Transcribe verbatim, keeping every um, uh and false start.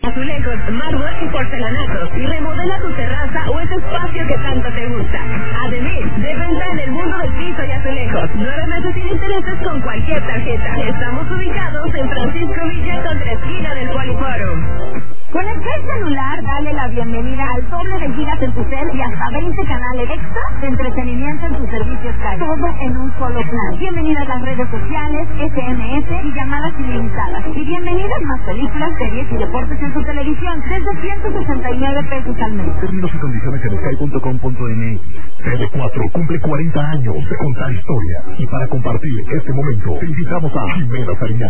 Azulejos, mármol y porcelanatos, y remodela tu terraza o ese espacio que tanto te gusta. Además, de venta en el mundo del piso y azulejos. Nueve meses sin intereses con cualquier tarjeta. Estamos ubicados en Francisco Villa, contra esquina del Poliforum. Con el Play celular, dale la bienvenida al doble de gigas en tu cel y hasta veinte canales extra de entretenimiento en tus servicios Sky. Todo en un solo plan. Bienvenidas las redes sociales, S M S y llamadas ilimitadas. Y bienvenidas más películas, series y deportes en tu televisión desde ciento sesenta y nueve pesos al mes. Términos y condiciones en sky punto com punto m x. T V cuatro cumple cuarenta años de contar historias. Y para compartir este momento, te invitamos a Jimena Sariñana.